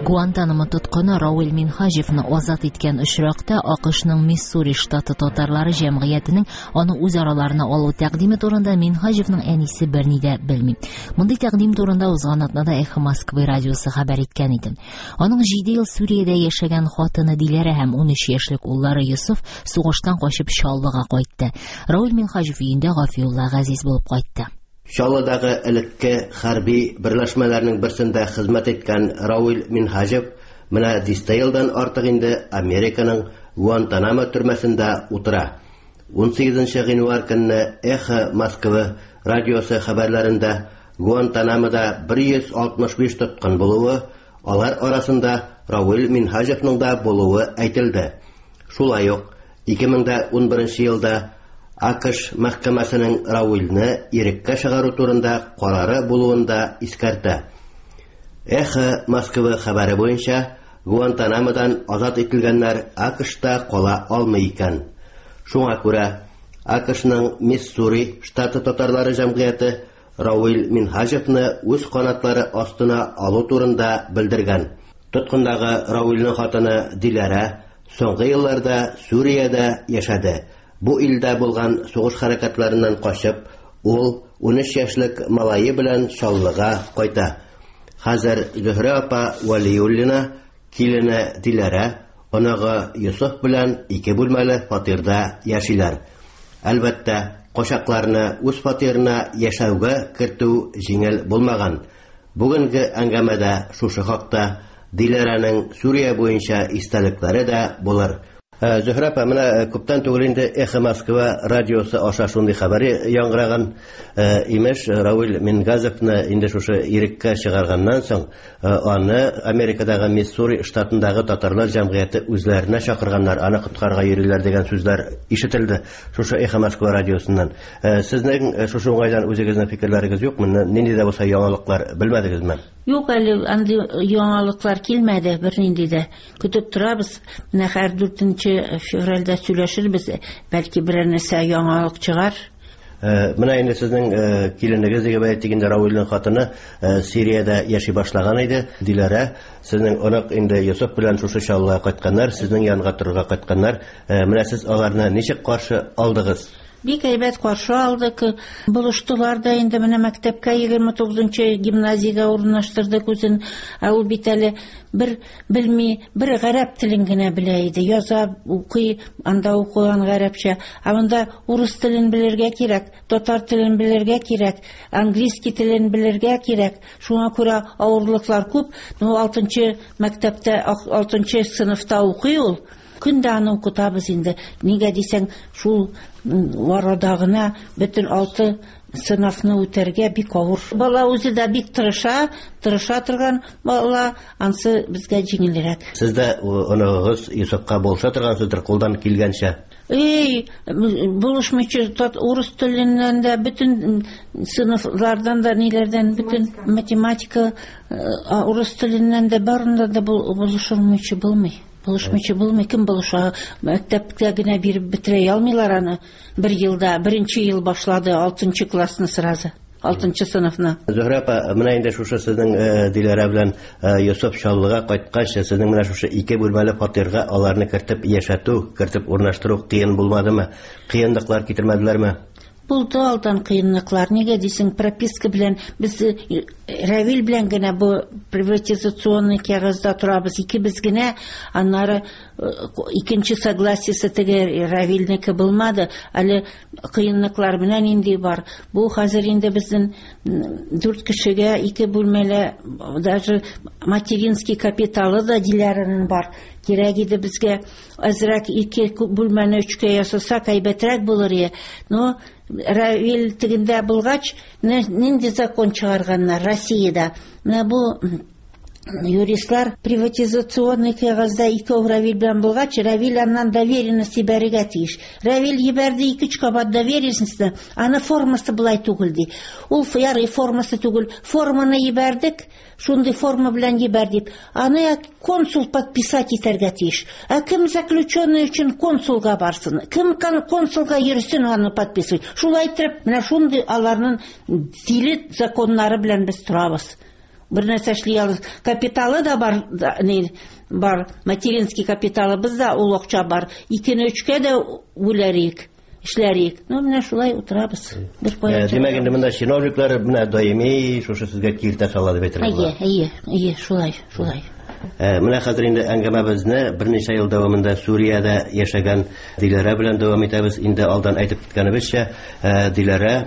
Гуантанамо тоткыны Рауил Минхажевны азат иткән очракта АКШның Миссури штаты татарлары җәмгыятенең аны үз араларына алу тәкъдиме турында Минхажевның әнисе берни дә белми. Мондый тәкъдим турында узган атнада Эхо Москвы радиосы хәбәр иткән иде. Аның 7 ел Сүриядә яшәгән хатыны Диләрә һәм 13 яшьлек уллары Йосыф сугыштан качып Чаллыга кайтты. Рауил Минхажев өендә Гафиулла Газиз булып кайтты. Чаллыдагы элекке хәрби берләшмәләрнең берсендә хезмәт иткән Рауил Минхажев менә 10 елдан артык инде Американың Гуантанамо төрмәсендә утыра. 18 гыйнвар көнне Эхо Москвы радиосы хәбәрләрендә Гуантанамода 165 тоткын булуы, алар арасында Рауил Минхажевның да булуы әйтелде. Шулай ук 2011 елда АКШ мәхкәмәсенең Рауилне иреккә чыгару турында карары булуында искәртә. Эхо Москвы хәбәре буенча, Гуантанамодан азат ителгәннәр АКШта кала алмый икән. Шуңа күрә АКШның Миссури штаты татарлары җәмгыяте Рауил Минхажевны үз канатлары астына алу турында белдергән. Тоткындагы Рауилның хатыны Диләрә соңгы елларда Сүриядә яшәде. Бу илдә булган сугыш хәрәкәтләреннән качып, ул 13 яшьлек малае белән Чаллыга кайта. Хәзер Зөһрә апа Валиуллина, килене Диләрә, оныгы Йосыф белән 2 бүлмәле фатирда яшиләр. Әлбәттә, качакларны үз фатирына яшәүгә кертү җиңел булмаган. Бүгенге әңгәмәдә шушы хакта Диләрәнең Сүрия буенча истәлекләре дә булыр. Зөһрә апа, менә күптән түгел инде Эхо Москва радиосы аша шундый хәбәре яңгыраган. Имеш, Рауил Минхажевны инде шушы иреккә чыгарганнан соң аны Америкадагы Миссури штатындагы татарлар җәмгыяте үзләренә чакырганнар, аны коткарга йөриләр дигән сүзләр ишетелде шушы Эхо Москва радиосыннан. Сезнең шушы уңайдан үзегезнең фикерләрегез юкмы? Нинди дә булса яңалыклар белмәдегезме? Юк, әле андый яңалыклар килмәде, бернинди дә. Көтеп торабыз. Менә һәр 4 февральдә сөйләшербез, бәлки берәр нәрсә яңалык чыгар. Менә инде сезнең киленегез дип әйтгәндә Рауилның хатыны Сириядә яши башлаган иде. Диләрә, сезнең онык инде Йосыф белән шушы Чаллыга кайтканнар, сезнең янга торырга кайтканнар. Менә сез аларны ничек каршы алдыгыз? Бик әйбәт каршы алдык. Булыштылар да инде менә мәктәпкә 29-нчы гимназиягә урнаштырдык үзен. Ул бит әле бер белми, бер гарәп телен генә белә иде. Яза, укый, анда укыган гарәпчә. Анда урыс телен белергә кирәк, татар телен белергә кирәк, английский телен белергә кирәк. Шуңа күрә авырлыклар күп. 6-нчы мәктәптә, 6-нчы сыйныфта укый ул. Көндә аны укытабыз инде. Нигә дисәң, шул арадагына бөтен 6 сынафны үтәргә бик авыр. Бала үзе дә бик тырыша торган бала, ансы безгә җиңелрәк. Сездә оныгыз Йосыфка булса торгансыздыр кулдан килгәнчә. Булышмыйчы урыс теленнән дә, бөтен сынафлардан да, ниләрдән, бөтен математика, урыс теленнән дә барында да булышмыйчы булмый. Булышмыйчы булмый, кем булыша? Мәктәпкә генә биреп бетерә алмыйлар аны. 1 елда, 1нче ел башлады, 6-нчы классны сразу, 6-нчы сынафны. Зөһрә апа, менә инде шушы сезнең Диләрә белән Йосыф Чаллыга кайткач, сезнең менә шушы 2 бүлмәле фатирга аларны кертеп яшәтү, кертеп урнаштыру кыен булмадымы? Кыенлыклар китермәделәрме? Булды алдан кыенлыклар. Нигә дисең, прописка белән без Равил белән генә бу приватизационный кәгазьдә торабыз, икебез генә, аннары икенче согласиесе теге Равилнеке булмады. Әле кыенлыклар белән инде бар. Бу хәзер инде безнең 4 кешегә 2 бүлмәле, даже материнский капиталы да Диләрәнең бар. Кирәк иде безгә азрак 2 бүлмәне 3-кә ясасак әйбәтрәк булыр иде. Но Равил тегендә булгач, нинди закон чыгарганнар Россиядә. Менә бу юристлар приватизационный кәгазьдә 2 Равил белән булгач, Равил аннан доверенность ибәргә тиеш. Равил ибәрде 2 кабат доверенностьны, аны формасы булай түгел ди. Ул ярый формасы түгел, форманы ибәрдек, шундый форма белән ибәрдик. Аны консул подписать итәргә тиеш. Кем заключенный өчен консулга барсын? Кем консулга йөрсен, аны подписывать? Шулай итеп, менә шундый аларның тиле законнары белән без торабыз. бер нәрсә эшли алабыз. Капиталы да бар, бар, материнский капиталыбыз да, ул акча бар. 2-3-кә дә үләрик, эшләрик. Менә шулай утырабыз. Димәк, инде монда чиновниклар менә даими шушы сезгә киртә сала дип әйтергә. Әйе, шулай. Менә хәзер инде әңгәмәбезне берничә ел дәвамында Суриядә яшәгән Диләрә белән дәвам итәбез. Инде алдан әйтеп киткәнебезчә, Диләрә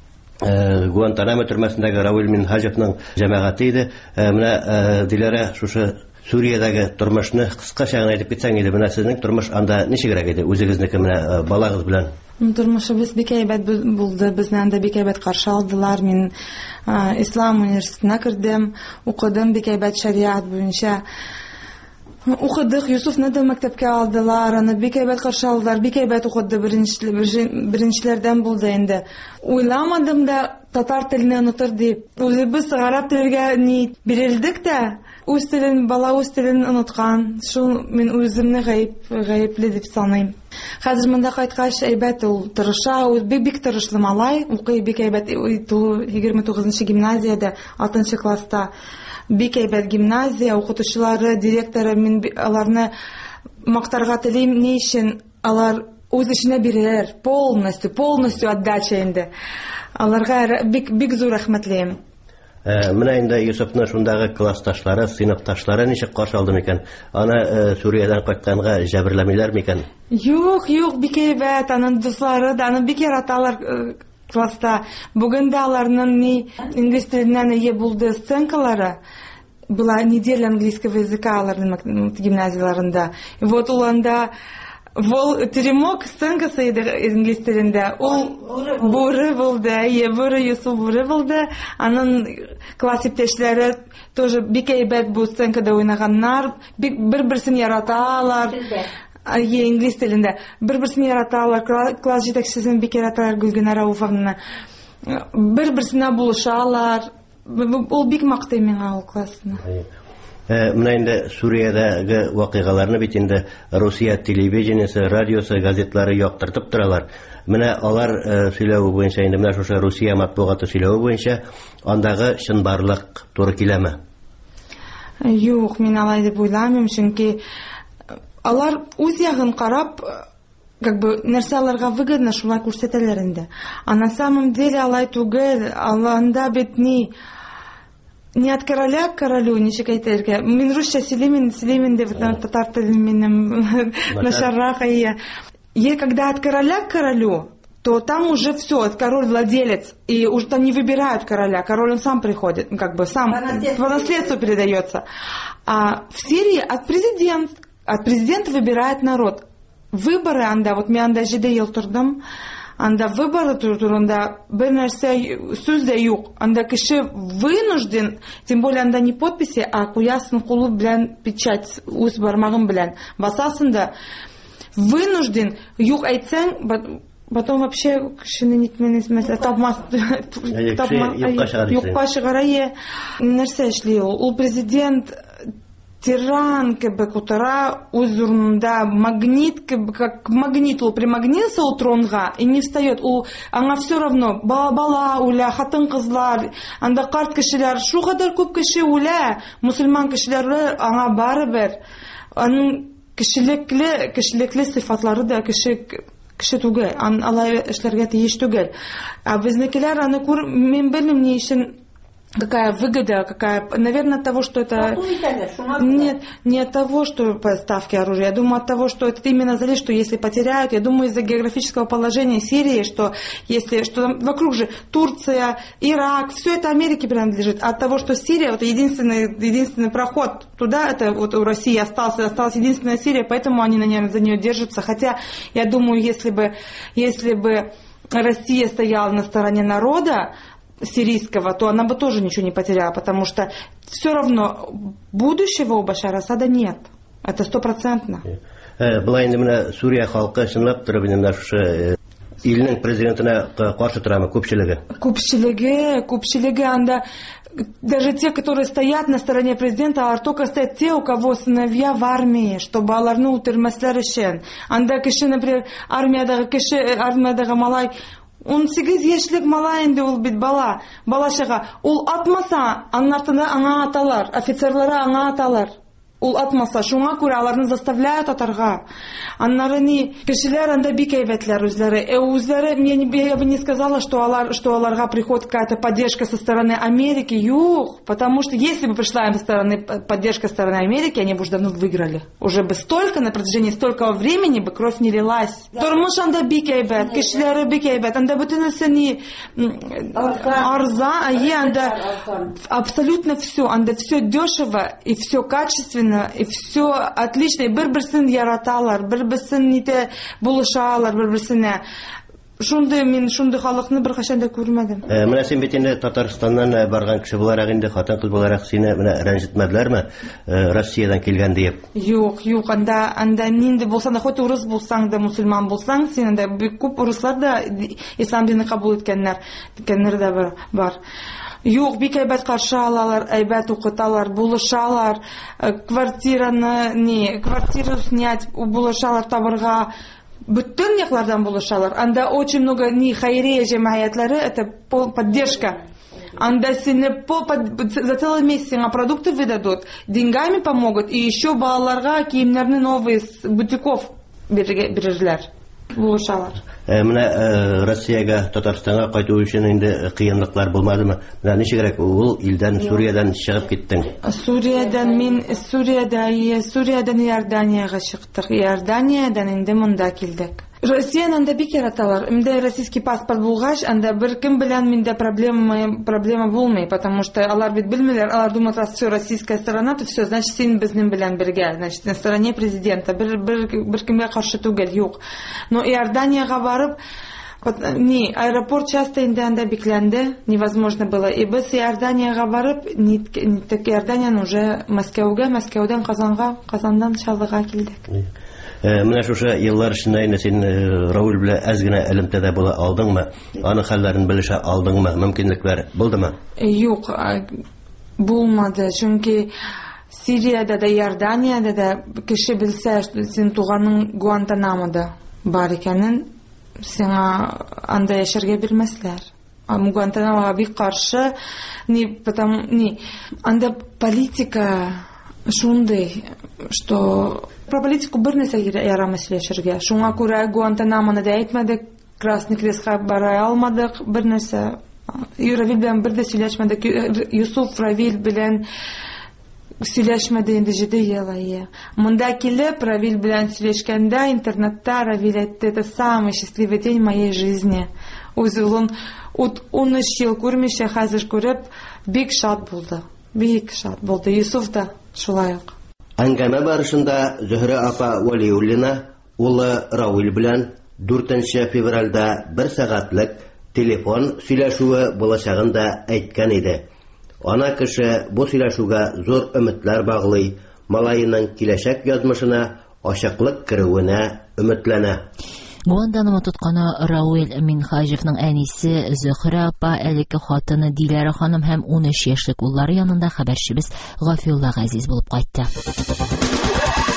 Гуантанамо төрмәсендәге Рауил Минхаҗевның җәмәгате иде. Менә Диләрә шушы Суриядәге тормышны кыскача гына әйтеп китсәң иде. Менә сезнең тормыш анда ничегрәк иде? Үзегезнеке менә балагыз белән. Тормышыбыз бик әйбәт булды. Безне анда бик әйбәт каршы алдылар. Мин Ислам университетына кердем, укыдым бик әйбәт шариат буенча. Укыдык, Юсуфны да мәктәпкә алдылар, аны бик әйбәт каршы алдылар, бик әйбәт укыды, беренчеләрдән булды инде. Уйламадым да татар телене онытыр дип. Үзебез гарәп телгә ни бирелдек дә, үз телен, бала үз телен оныткан. Шул мин үземне гаепле дип саныйм. Хәзер монда кайткач әйбәт ул тырыша, ул бик тырышлы малай, укый бик әйбәт 29-нчы гимназиядә, 6-нчы класста. Бик әйбәт гимназия, укытучылары, директоры, мин аларны мактарга телим, ни өчен алар үз эшенә бирәләр, полностью отдача инде. Аларга бик зур рәхмәтләйм. Менә инде Юсуфны шундагы классташлары, сыйныфташлары ничек каршы алды микән? Аны Суриядән кайтканга җәберләмиләр микән? Юк, бик әйбәт, аның дуслары да аны бик яраталар класста. Бүген дә аларның инглиз теленнән ие булды сценкалары. Была неделя английского языка аларның гимназияларында. И вот уланда теремок сценкасы иде инглиз телендә. Ул буры булды, буры Юсуф буры булды. Аның класс иптәшләре тоже бик әйбәт бу сценкада уйнаганнар, бер-берсен яраталар. Инглиз телендә. Бер-берсен яраталар, класс җитәкчесен бик яраталар, Гөлгенә Рауфовнаны. Бер-берсенә булышалар. Ул бик мактый миңа ул классны. Менә инде Суриядәге вакыйгаларны бит инде Русия телевидениесе, радиосы, газетлары яктыртып торалар. Менә алар сөйләве буенча инде менә шушы Русия матбугаты сөйләве буенча андагы чынбарлык туры киләме? Юк, мин алай дип уйламыйм, чөнки алар үз ягын карап, нәрсә аларга выгодно, шулай күрсәтәләр инде. А на самом деле алай түгел, анда бит не от короля к королю, ничек әйтергә. Мин русча сөйләмим дип татар телен минем нашаррак ия. Когда от короля к королю, то там уже все, король владелец, и уже там не выбирают короля, король он сам приходит, сам по наследству передается. А в Сирии от президента выбирает народ. Выборы анда, вот мен анда җиде ел тордым, анда выборы турында бер нәрсә сүз дә юк. Анда кеше вынужден, тем более анда не подписи, а куясын кулы белән печать, үз бармагым белән басасын да, вынужден, юк әйтсәң, потом вообще кешене нитмәс, тапмас, юкка чыгара, нәрсә эшли ул президент, тиран кебек утыра үз урынында, магнит кебек, как магнит ул примагнился ул тронга и не встает. Аңа все равно, бала үлә, хатын-кызлар, анда карт кешеләр, шу кадәр күп кеше үлә, мусульман кешеләр аңа барыбер. Аның кешелекле сыйфатлары да кеше түгел, алай эшләргә тиеш түгел. А безнекеләр аны күр, мин белмим ни өчен. Какая выгода, наверное, от того, что это... Нет, не от того, что поставки оружия. Я думаю, от того, что это именно залез, что если потеряют, я думаю, из-за географического положения Сирии, что вокруг же Турция, Ирак, все это Америке принадлежит. А от того, что Сирия, вот единственный проход туда, это вот у России осталась единственная Сирия, поэтому они, наверное, за нее держатся. Хотя, я думаю, если бы Россия стояла на стороне народа, сирийского, то она бы тоже ничего не потеряла, потому что все равно будущего у Башара Асада нет. Это 100%. Была инде менә Сурия халкы чынлап торып инде шушы илнең президентына каршы торамы күпчелеге? Күпчелеге анда даже те, которые стоят на стороне президента, алар только стоят те, у кого сыновья в армии, чтобы аларны үтермәсләр өчен. Анда кеше, например, армиядагы малай 18 яшьлек малай инде ул бит бала. Балачага. Ул атмаса, аның артында аңа аталар, офицерлары аңа аталар. Ул атмаса, шуңа күрә аларны заставляют атарга. Аннары ни, кешеләр анда бик әйбәтләр үзләре. Үзләре, я бы не сказала, что аларга приходит какая-то поддержка со стороны Америки. Юх, потому что если бы пришла поддержка со стороны Америки, они бы уже давно выиграли. Уже бы на протяжении столько времени бы кровь не лилась. Тормыш анда бик әйбәт, кешеләре бик әйбәт. Анда бөтенесе ни арзан, анда абсолютно все. Анда все дешево и все качественно. И все отлично, и бер-берсен яраталар, бер-берсен ните булышалар, бер-берсенә. Шундый халыкны беркайчан да күрмәдем. Менә син бит инде Татарстаннан барган кеше буларак инде хатын-кыз буларак сине менә рәнҗетмәделәрме? Россиядән килгән диеп. Юк, анда нинди булсаң да, хоть урыс булсаң да, мусульман булсаң, син дә бик күп урыслар да ислам динен кабул иткәннәр дә бар. Юк, бик әйбәт каршы алалар, әйбәт укыталар, булышалар, квартиру снять, булышалар табырга, бүтән яклардан булышалар. Анда очень много хәйрия җәмгыятьләре, это поддержка. Анда сине за целый месяц сиңа продукты выдадут, деньгами помогут, и еще балаларга киемнәрне новые с бутиков бирерләр. Булышалар. Менә Россиягә, Татарстанга кайту өчен инде кыенлыклар булмадымы? Менә ничегрәк ул илдән, Суриядән чыгып киттең? Суриядән Иорданиягә чыктык. Иорданиядән инде монда килдек. Россияны анда бик яраталар. Инде российский паспорт булгач, анда беркем белән миндә проблема булмый, потому что алар бит белмиләр, алар думают, раз все российская сторона, то все, значит, син безнең белән бергә, значит, на стороне президента. Беркемгә каршы түгел, юк. Но Иорданиягә барып, аэропорт часто инде анда бикләнде, невозможно было. И без Иорданиягә барып, Иорданиян уже Мәскәүдән Казандан Чаллыга килдек. Менә шушы еллар эчендә инде син Рауль белән әз генә элемтәдә була алдыңмы? Аның хәлләрен белешә алдыңмы? Мөмкинлекләр булдымы? Юк, булмады. Чөнки Сириядә дә, Иорданиядә дә кеше белсә, син туганың Гуантанамода бар икәнен, сиңа анда яшәргә бирмәсләр. Гуантанамога бик каршы, анда политика шундый, что про политику бернәсә ярамый сөйләшергә. Шуңа күрә Гуантанамоны да әйтмәдек, Красный Крестка бара алмадык, бернәсә. Равил белән бер дә сөйләшмәдек. Юсуф Равил белән сөйләшмәде инде 7 ел. Монда килеп Равил белән сөйләшкәндә интернетта Равил әйтте: "Это самый счастливый день моей жизни." Үзе ул 13 ел күрмичә хәзер күреп бик шат булды. Юсуф да шулай ук. Әңгәмә барышында Зөһрә апа Валиуллина улы Рауль белән 4 февральдә 1 сәгатьлек телефон сөйләшүе булачагын да әйткән иде. Ана кеше бу сөйләшүгә зур өметләр баглый, малайының киләчәк язмышына ачыклык керүенә өметләнә. Гуантанамо тотканы Рауль Минхажевның әнисе Зөһрә апа, элекке хатыны Диләрә ханым һәм 13 яшьлек уллары янында хәбәрчебез Гафиулла Газиз булып кайтты.